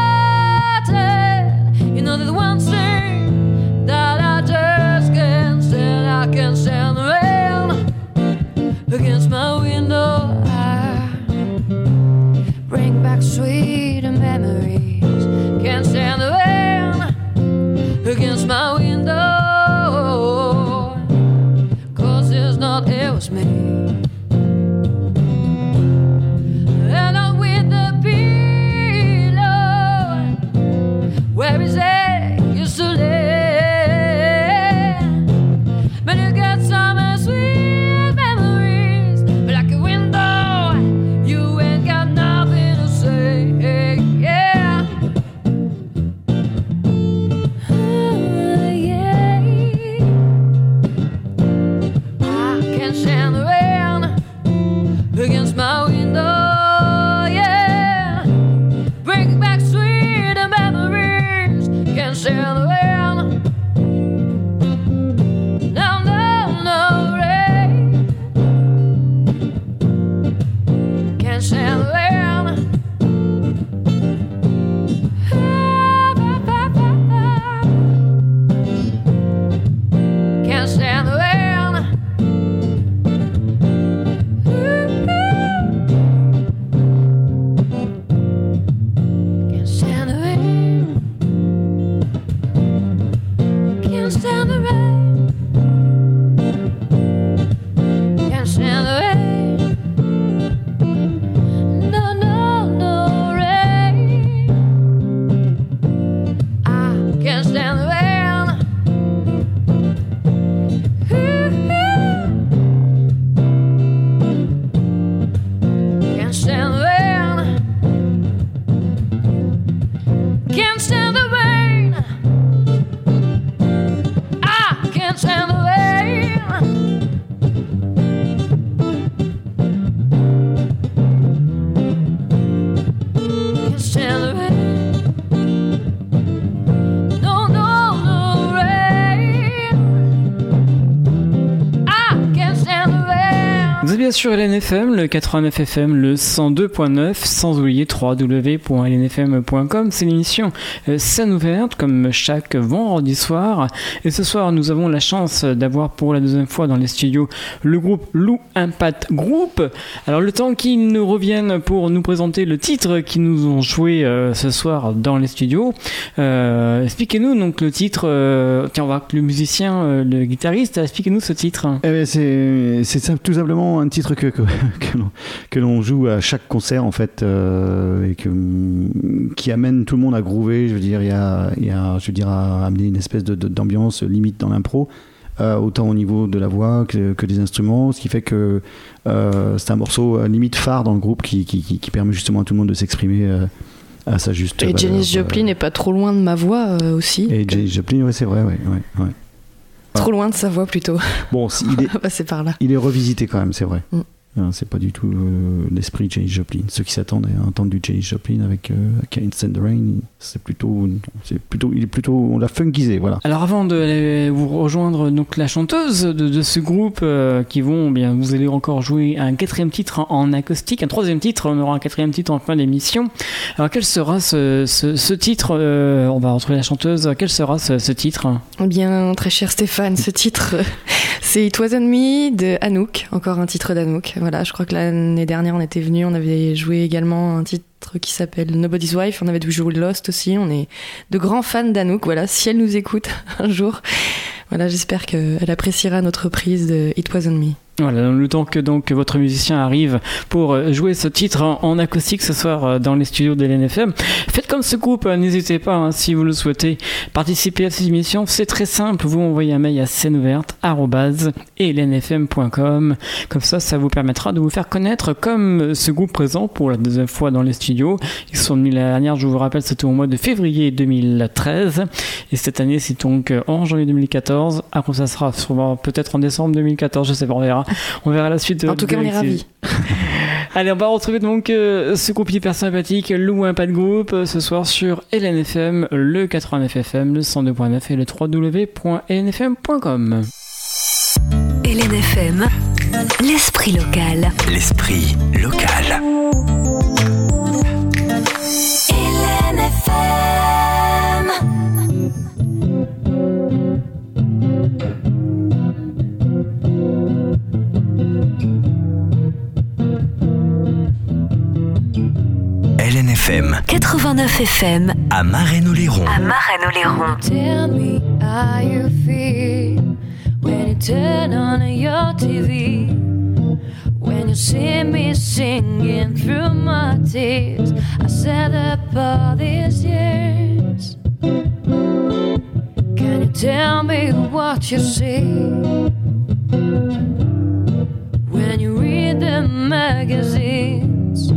parted, you know that one thing that I just can't stand. I can't stand the rain against my window. I bring back sweet memories. Can't stand the rain against my window, 'cause it's not, it was me. And I'm with the pillow where his head used to lay. But you got some sweet memories, like a window, you ain't got nothing to say. Yeah. Yeah. I can't stand the rain against my window. Yeah. Bring back sweet memories. Can't stand the rain. No, no, no rain. Can't stand the rain. Can't stand the rain. Can't stand the rain. Can't stand the rain. Can't stand the rain. No, no, no rain. I can't stand the rain. Can't stand the rain. Can't stand the rain. I can't stand the rain. Can't stand the rain. No, no, no rain. I can't stand the rain. Vous êtes bien sûr LNFM, le 89 FM, le 102.9, sans oublier www.lnfm.com. C'est l'émission Scène ouverte, comme chaque vendredi soir. Et ce soir, nous avons la chance d'avoir pour la deuxième fois dans les studios le groupe Lou Impact Group. Alors, le temps qu'ils nous reviennent pour nous présenter le titre qu'ils nous ont joué ce soir dans les studios. Expliquez-nous donc le titre. Tiens, on va voir que le musicien, le guitariste, expliquez-nous ce titre. Eh bien, c'est tout simplement un titre titre que l'on joue à chaque concert en fait, et qui amène tout le monde à groover. Je veux dire, il y a à amener une espèce d'ambiance limite dans l'impro, autant au niveau de la voix que des instruments, ce qui fait que c'est un morceau limite phare dans le groupe qui permet justement à tout le monde de s'exprimer à sa juste valeur. Et Janis Joplin n'est pas trop loin de ma voix aussi. Et Janis Joplin, ouais, c'est vrai, ouais. Trop loin de sa voix plutôt. Bon, on va passer par là. Il est revisité quand même, c'est vrai. C'est pas du tout l'esprit de Janis Joplin. Ceux qui s'attendent à entendre du Janis Joplin avec Can't Stand the Rain, il est plutôt, on l'a funkisé, voilà. Alors avant de vous rejoindre donc la chanteuse de ce groupe vous allez encore jouer un 4e titre en acoustique, un 3e titre, on aura un 4e titre en fin d'émission. Alors quel sera ce titre, on va retrouver la chanteuse, quel sera ce titre? Eh bien, très cher Stéphane, ce titre, c'est It Wasn't Me de Anouk, encore un titre d'Anouk. Voilà, je crois que l'année dernière on était venus, on avait joué également un titre qui s'appelle Nobody's Wife, on avait joué Lost aussi, on est de grands fans d'Anouk, voilà, si elle nous écoute un jour, voilà, j'espère qu'elle appréciera notre reprise de It Wasn't Me. Voilà, le temps que votre musicien arrive pour jouer ce titre en acoustique ce soir dans les studios de l'NFM. Faites comme ce groupe, n'hésitez pas, si vous le souhaitez, participer à cette émission. C'est très simple, vous envoyez un mail à sceneouverte@lnfm.com. Comme ça vous permettra de vous faire connaître comme ce groupe présent pour la 2e fois dans les studios. Ils sont venus la dernière, je vous rappelle, c'était au mois de février 2013. Et cette année, c'est donc en janvier 2014. Après, ça sera peut-être en décembre 2014, je sais pas, on verra. On verra la suite. En tout cas, on est ravis. Allez, on va retrouver donc ce groupe hyper sympathique, Lou un pas de groupe, ce soir sur LNFM, le 89 FM, le 102.9 et le www.lnfm.com. LNFM, l'esprit local. L'esprit local. LNFM 89 FM à Marennes-Oléron. Tell me how you feel when you turn on your TV, when you see me singing through my tears. I said up all these years. Can you tell me what you see when you read the magazines?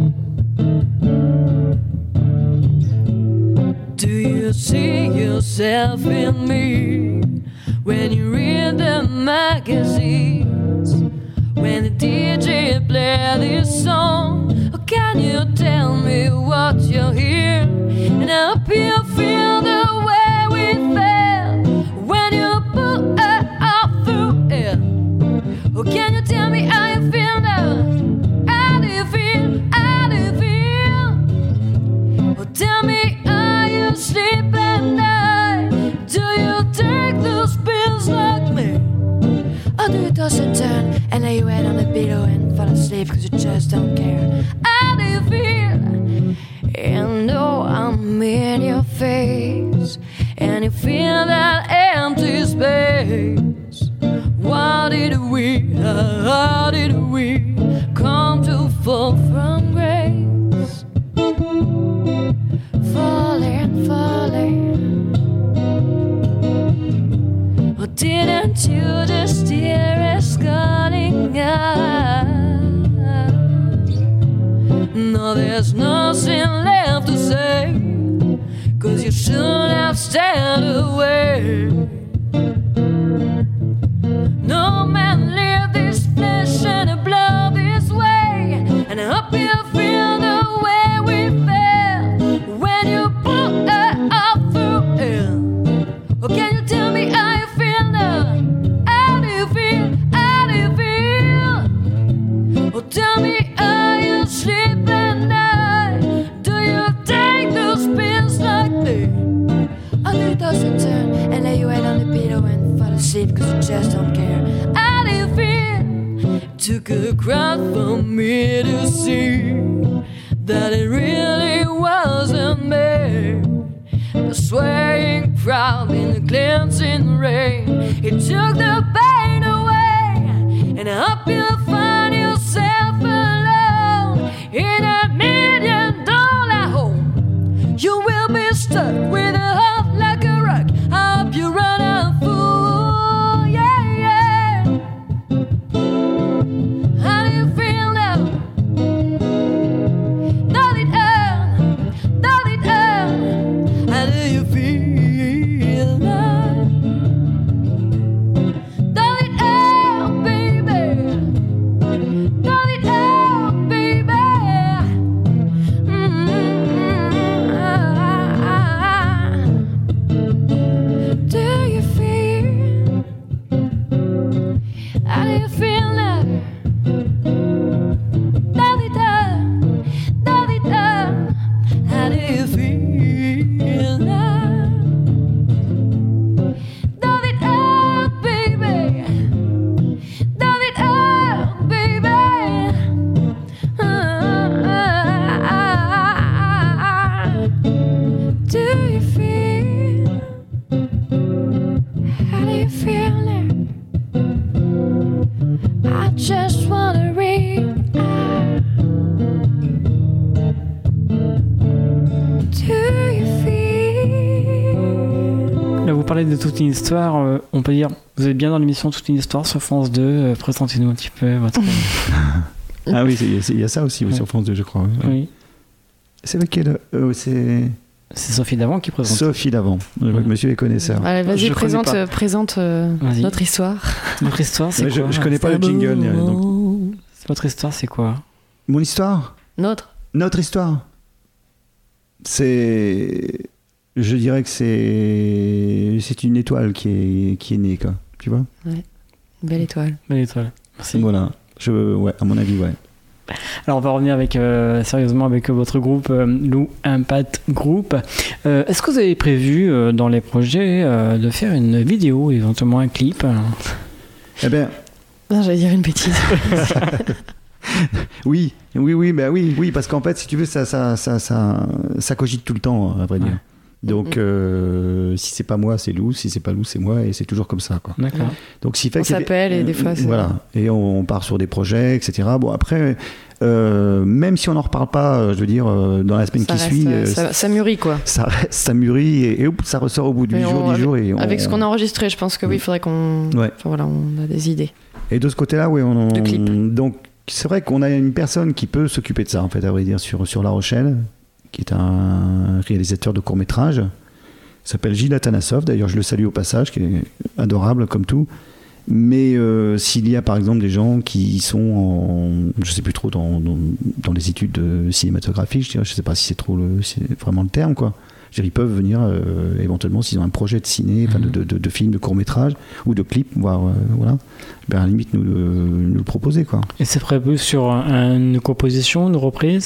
Do you see yourself in me when you read the magazines? When the DJ play this song, or can you tell me what you hear? And I hope you feel the way we felt when you put it all through it. Or can you tell me how you feel now? How do you feel? How do you feel? Or tell me how you sleep at night. Do you take those pills like me? Or do you toss and turn and lay your head on the pillow and fall asleep cause you just don't care? How do you feel? And though I'm in your face and you feel that empty space, how did we come to fall from grace? Falling, or didn't you just hear us calling out? No, there's nothing left to say, cause you should have stayed away. No man lived this flesh and blood this way, and I hope you feel the way we felt when you put it all through it. Oh, can you tell me how you feel now? How do you feel? How do you feel? Oh, tell me how you sleep at night. Do you take those pills like me? Or do you toss and turn and lay your head on the pillow and fall asleep cause you just don't care? How do you feel? Took a crowd for me to see that it really wasn't me. The swaying crowd in the cleansing rain, it took the pain away, and I hope you'll find yourself How do you feel now? Da-di-da, da-di-da. How do you feel now? Da-di-da, baby. Da-di-da, baby. Do you feel? How do you feel now? I just wanna read out. Do you feel? Là, vous parlez de toute une histoire. On peut dire, vous êtes bien dans l'émission Toute une histoire sur France 2. Présentez-nous un petit peu votre. Ah oui, il y a ça aussi sur France 2, je crois. Oui. C'est lequel C'est Sophie Davant qui présente. Sophie Davant. Je vois que monsieur est connaisseur. Allez, vas-y, présente Vas-y. notre histoire. Notre histoire, c'est quoi? Je connais pas le jingle. Donc. Votre histoire, c'est quoi? Mon histoire? Notre histoire. C'est... Je dirais que c'est une étoile qui est née, quoi. Tu vois? Ouais. Belle étoile. Belle étoile. Merci. Voilà. Ouais, à mon avis, ouais. Alors on va revenir sérieusement avec votre groupe Lou Impact Group. Est-ce que vous avez prévu dans les projets de faire une vidéo, éventuellement un clip? Eh bien... Non, j'allais dire une bêtise. Oui, parce qu'en fait, si tu veux, ça cogite tout le temps, à vrai dire. Donc, si c'est pas moi, c'est Lou. Si c'est pas Lou, c'est moi. Et c'est toujours comme ça, quoi. D'accord. Donc, on s'appelle et des fois, c'est... Voilà. Et on part sur des projets, etc. Bon, après, même si on n'en reparle pas, je veux dire, dans la semaine qui suit... ça mûrit, quoi. Ça mûrit et ça ressort au bout de 8 jours, 10 jours. Avec ce qu'on a enregistré, je pense que oui, il faudrait qu'on... Ouais. Enfin, voilà, on a des idées. Et de ce côté-là, oui, de clip. Donc, c'est vrai qu'on a une personne qui peut s'occuper de ça, en fait, à vrai dire, sur La Rochelle, qui est un réalisateur de court-métrage. Il s'appelle Gilles Atanasov, d'ailleurs je le salue au passage, qui est adorable comme tout. Mais s'il y a par exemple des gens qui sont je sais plus trop dans les études cinématographiques, je sais pas si c'est vraiment le terme, quoi. Je veux dire, ils peuvent venir éventuellement s'ils ont un projet de ciné, de film, de court-métrage ou de clip, voire voilà, ben, à la limite nous le proposer, quoi. Et c'est prévu sur une composition, une reprise?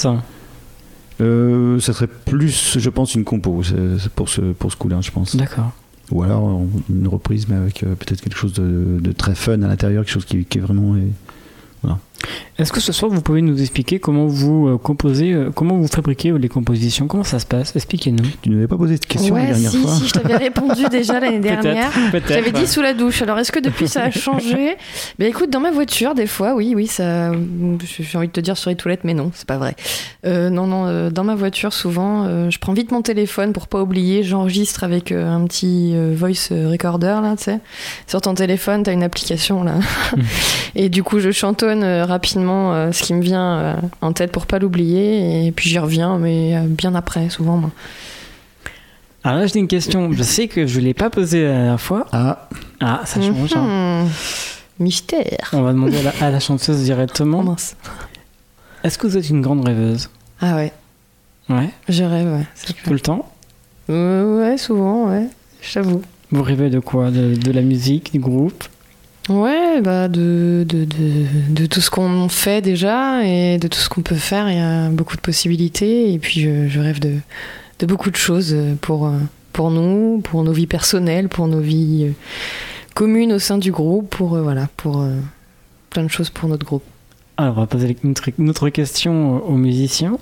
Ça serait plus, je pense, une compo pour ce coup-là, je pense. D'accord. Ou alors une reprise, mais avec peut-être quelque chose de très fun à l'intérieur, quelque chose qui est vraiment... Voilà. Est-ce que ce soir vous pouvez nous expliquer comment vous composez, comment vous fabriquez les compositions, comment ça se passe? Expliquez-nous. Tu ne m'avais pas posé cette question la dernière fois. Si, je t'avais répondu déjà l'année dernière. Peut-être. J'avais dit sous la douche. Alors est-ce que depuis ça a changé? Ben écoute, dans ma voiture des fois, oui, ça. J'ai envie de te dire sur les toilettes, mais non, c'est pas vrai. Non, dans ma voiture souvent, je prends vite mon téléphone pour pas oublier. J'enregistre avec un petit voice recorder là, tu sais. Sur ton téléphone, t'as une application là, et du coup je chantonne rapidement ce qui me vient en tête pour pas l'oublier, et puis j'y reviens, mais bien après, souvent. Moi. Alors là, j'ai une question. Je sais que je l'ai pas posée la dernière fois. Ah, ça change. Hein. Mystère. On va demander à la chanteuse directement. Oh, mince. Est-ce que vous êtes une grande rêveuse? Ah ouais. Ouais. Je rêve, ouais. Tout le temps? Ouais, souvent, ouais. J'avoue. Vous rêvez de quoi? De la musique, du groupe? Ouais, bah de tout ce qu'on fait déjà et de tout ce qu'on peut faire. Il y a beaucoup de possibilités, et puis je rêve de beaucoup de choses pour nous, pour nos vies personnelles, pour nos vies communes au sein du groupe, pour plein de choses pour notre groupe. Alors on va poser une autre question aux musiciens.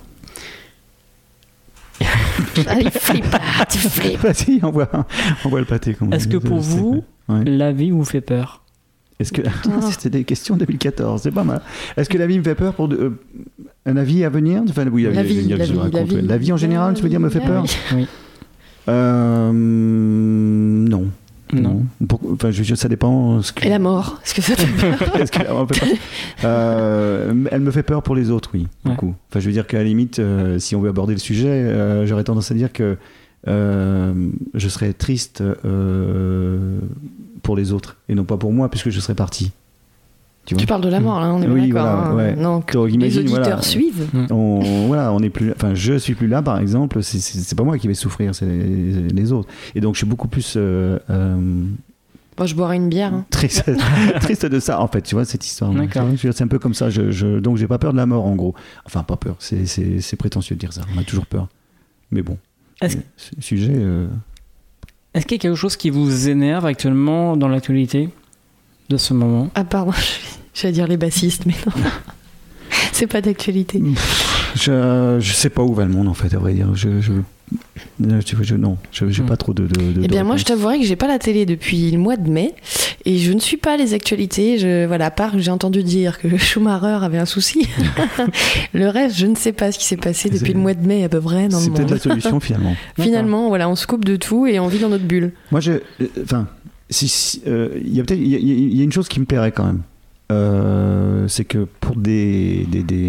Allez, flippe. Vas-y, envoie le pâté. Est-ce que pour vous, la vie vous fait peur? Est-ce que c'était des questions 2014, c'est pas mal. Est-ce que la vie me fait peur pour un avis à venir? Enfin, oui, la vie en général, tu veux dire, me fait peur? Oui. Non. Enfin, ça dépend. Et la mort, est-ce que ça fait peur? Est-ce que la mort me fait peur? Elle me fait peur pour les autres, oui, beaucoup. Enfin, je veux dire qu'à la limite, si on veut aborder le sujet, j'aurais tendance à dire que je serais triste pour les autres et non pas pour moi, puisque je serais parti. Tu parles de la mort, là, on est bien d'accord. Voilà, ouais. Donc, imagine, les auditeurs suivent. On est plus, enfin, je suis plus là, par exemple. C'est pas moi qui vais souffrir, c'est les autres. Et donc, je suis beaucoup plus Bon, je boirai une bière. Hein. Triste de ça, en fait, tu vois, cette histoire. D'accord. C'est un peu comme ça. Donc, j'ai pas peur de la mort, en gros. Enfin, pas peur. C'est prétentieux de dire ça. On a toujours peur. Mais bon. Sujet. Est-ce qu'il y a quelque chose qui vous énerve actuellement dans l'actualité de ce moment? Ah, pardon. J'allais dire les bassistes, mais non. C'est pas d'actualité. Je sais pas où va le monde, en fait, à vrai dire. Non, j'ai pas trop de Eh bien, moi, je t'avouerai que j'ai pas la télé depuis le mois de mai et je ne suis pas les actualités. Voilà, à part que j'ai entendu dire que Schumacher avait un souci. Le reste, je ne sais pas ce qui s'est passé depuis le mois de mai à peu près dans le monde. C'est peut-être la solution, finalement. Finalement, voilà, on se coupe de tout et on vit dans notre bulle. Moi, il y a une chose qui me plairait quand même. C'est que pour des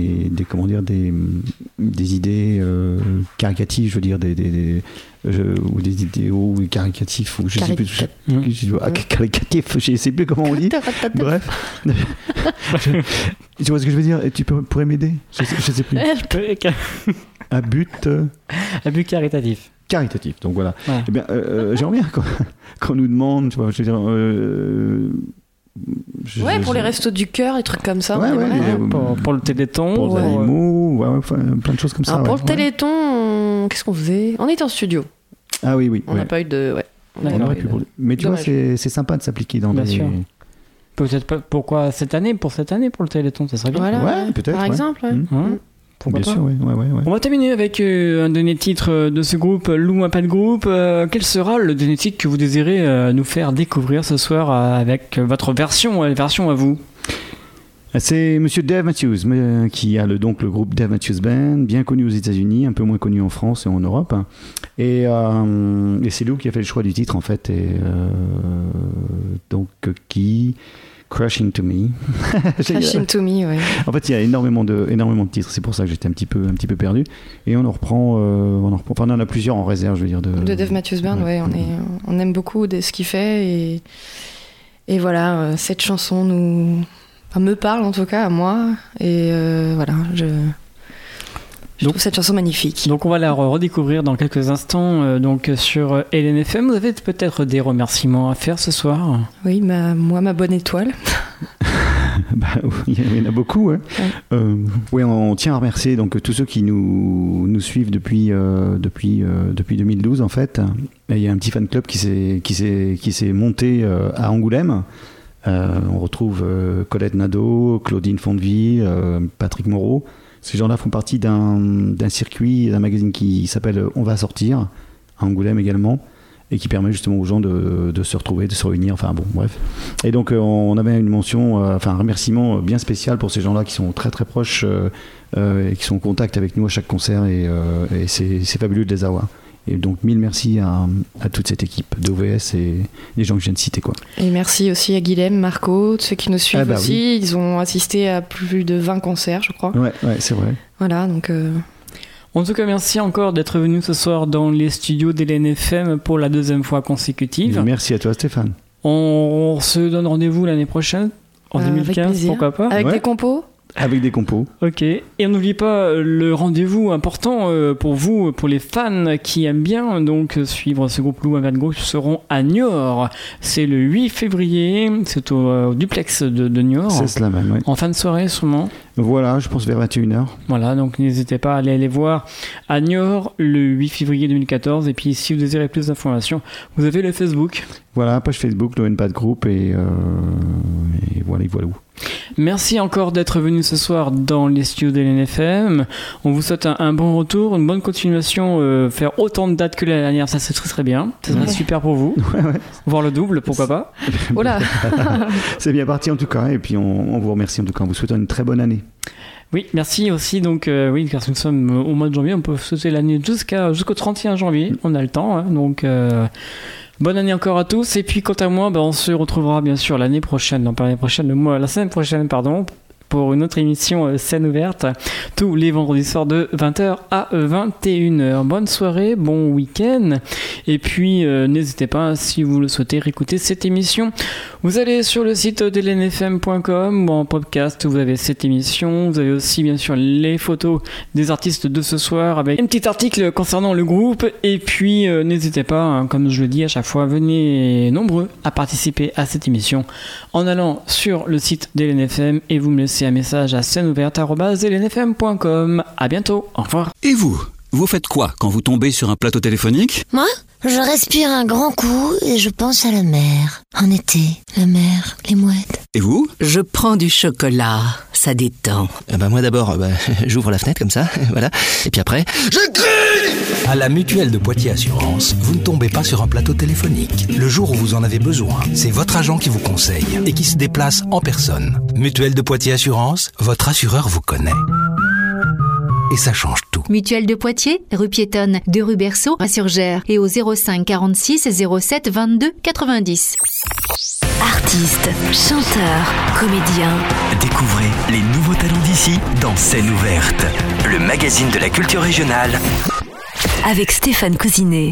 idées caricatives, je veux dire ou des idéaux caricatifs, ou je sais plus caricatif, je sais plus comment on dit. Bref, tu vois ce que je veux dire, et tu pourrais m'aider, je sais plus. À but caritatif. Donc voilà. Ouais. Eh bien, j'aimerais bien qu'on nous demande, tu vois, je veux dire. Pour les restos du cœur, des trucs comme ça. Pour le Téléthon. Pour les animaux, plein de choses comme ça. Alors, pour le Téléthon, qu'est-ce qu'on faisait? On était en studio. Ah oui. On n'a pas eu de. Ouais. On aurait pu. Mais tu vois, c'est sympa de s'appliquer dans bien des. Sûr. Peut-être pas. Pourquoi cette année? Pour le Téléthon, ça serait bien. Voilà, ouais, peut-être. Par exemple. Bien sûr, ouais. On va terminer avec un dernier titre de ce groupe, Lou un pas de groupe. Quel sera le dernier titre que vous désirez nous faire découvrir ce soir avec votre version à vous? C'est Monsieur Dave Matthews qui a donc le groupe Dave Matthews Band, bien connu aux États-Unis, un peu moins connu en France et en Europe. Et c'est Lou qui a fait le choix du titre en fait, et donc qui Crashing to Me. Crashing to Me, ouais. En fait, il y a énormément de titres. C'est pour ça que j'étais un petit peu perdu. Et on en reprend. Enfin, on en a plusieurs en réserve, je veux dire. De Dave Matthews Band, ouais. On aime beaucoup ce qu'il fait et voilà, cette chanson me parle en tout cas à moi. Et voilà, je trouve cette chanson magnifique. Donc on va la redécouvrir dans quelques instants sur LNFM. Vous avez peut-être des remerciements à faire ce soir? Oui, ma bonne étoile. Il y en a beaucoup. Hein. Ouais. On tient à remercier donc tous ceux qui nous suivent depuis 2012 en fait. Et il y a un petit fan club qui s'est monté à Angoulême. On retrouve Colette Nadeau, Claudine Fondeville, Patrick Moreau. Ces gens-là font partie d'un circuit, d'un magazine qui s'appelle On va sortir, à Angoulême également, et qui permet justement aux gens de se retrouver, de se réunir, enfin bon, bref. Et donc on avait une mention, un remerciement bien spécial pour ces gens-là qui sont très très proches et qui sont en contact avec nous à chaque concert, et c'est fabuleux de les avoir. Et donc, mille merci à toute cette équipe d'OVS et les gens que je viens de citer, quoi. Et merci aussi à Guilhem, Marco, ceux qui nous suivent aussi. Oui. Ils ont assisté à plus de 20 concerts, je crois. Ouais, c'est vrai. Voilà, donc... En tout cas, merci encore d'être venu ce soir dans les studios d'LNFM pour la deuxième fois consécutive. Merci à toi, Stéphane. On se donne rendez-vous l'année prochaine, en 2015, pourquoi pas. Avec des compos. Avec des compos. Ok. Et on n'oublie pas le rendez-vous important pour vous, pour les fans qui aiment bien donc suivre ce groupe Lou un pas de groupe, seront à Niort. C'est le 8 février. C'est au duplex de Niort. C'est cela même, oui. En fin de soirée, sûrement. Voilà, je pense vers 21h. Voilà, donc n'hésitez pas à aller les voir à Niort le 8 février 2014. Et puis, si vous désirez plus d'informations, vous avez le Facebook. Voilà, page Facebook, Lou un pas de groupe, et voilà. Merci encore d'être venu ce soir dans les studios de l'NFM. On vous souhaite un bon retour, une bonne continuation. Faire autant de dates que la dernière, ça c'est très très bien. Ça serait super pour vous. Ouais. Voir le double, pourquoi pas. Voilà. C'est bien parti en tout cas. Et puis on vous remercie en tout cas. On vous souhaite une très bonne année. Oui, merci aussi. Donc, oui, car nous sommes au mois de janvier. On peut souhaiter l'année jusqu'au 31 janvier. On a le temps. Hein, donc... bonne année encore à tous, et puis quant à moi, on se retrouvera bien sûr la semaine prochaine, pour une autre émission Scène ouverte tous les vendredis soirs de 20h à 21h. Bonne soirée, bon week-end. Et puis n'hésitez pas, si vous le souhaitez, réécouter cette émission. Vous allez sur le site de lnfm.com ou en podcast, vous avez cette émission. Vous avez aussi bien sûr les photos des artistes de ce soir avec un petit article concernant le groupe. Et puis n'hésitez pas, hein, comme je le dis à chaque fois, venez nombreux à participer à cette émission en allant sur le site de l'NFM et vous me laissez un message à sceneouverte@lnfm.com. À bientôt, au revoir. Et vous faites quoi quand vous tombez sur un plateau téléphonique ? Moi, je respire un grand coup et je pense à la mer. En été, la mer, les mouettes. Et vous ? Je prends du chocolat, ça détend. Moi d'abord, j'ouvre la fenêtre comme ça, voilà. Et puis après, je crie ! À la Mutuelle de Poitiers Assurance, vous ne tombez pas sur un plateau téléphonique. Le jour où vous en avez besoin, c'est votre agent qui vous conseille et qui se déplace en personne. Mutuelle de Poitiers Assurance, votre assureur vous connaît. Et ça change tout. Mutuelle de Poitiers, rue piétonne de rue Berceau à Surgères et au 05 46 07 22 90. Artistes, chanteurs, comédiens. Découvrez les nouveaux talents d'ici dans Scène ouverte, le magazine de la culture régionale. Avec Stéphane Cousinet.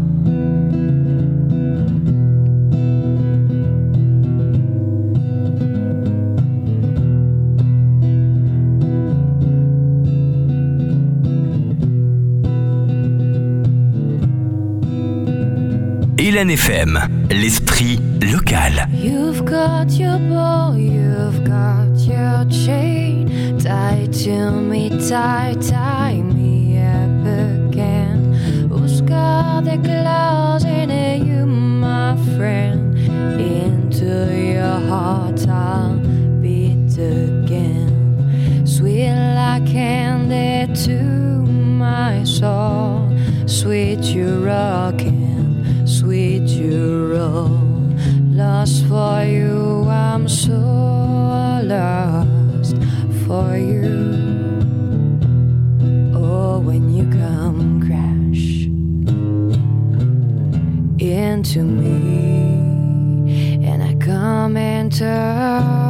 LNFM, l'esprit local. You've got your ball, you've got your chain. Tie to me, tie me up again. Who's got the claws in it, you, my friend? Into your heart I'll beat again. Sweet like candy to my soul. Sweet you rockin'. Sweet you roll, lost for you, I'm so lost for you. Oh, when you come crash into me, and I come into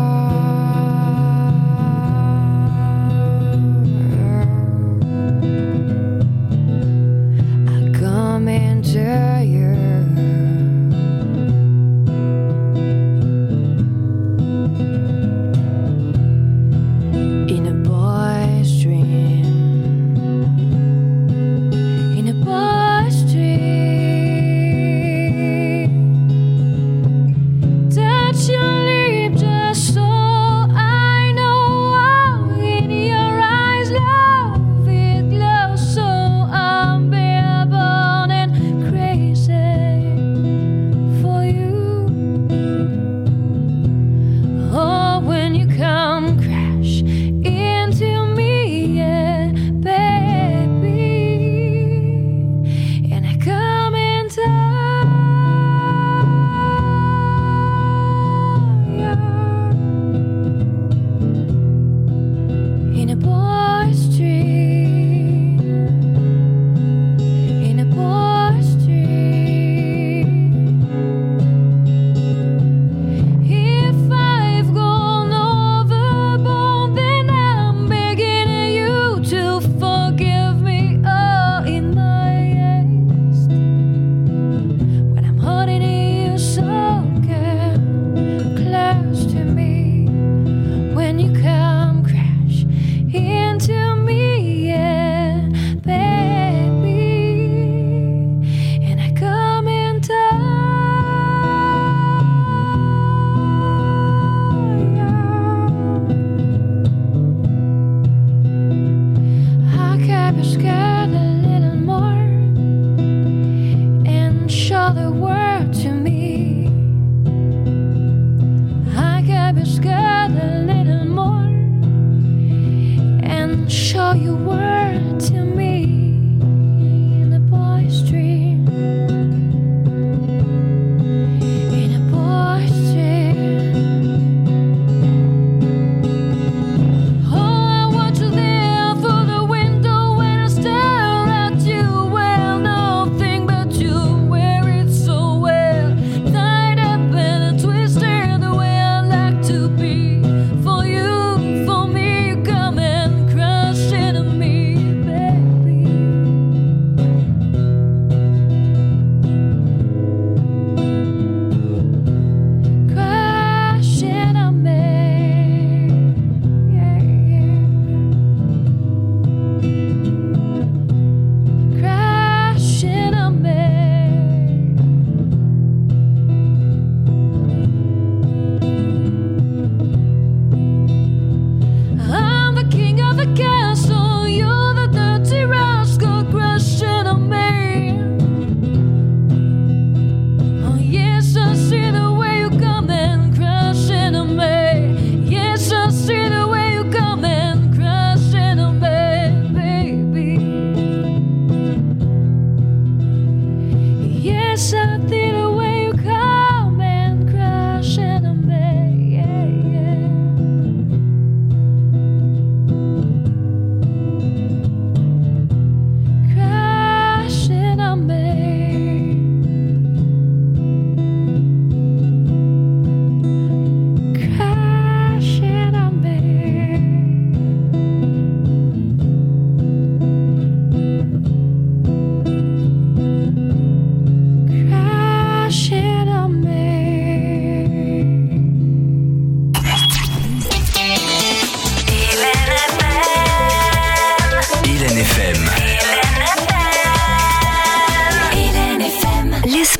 you. Touch your lips just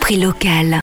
l'esprit local.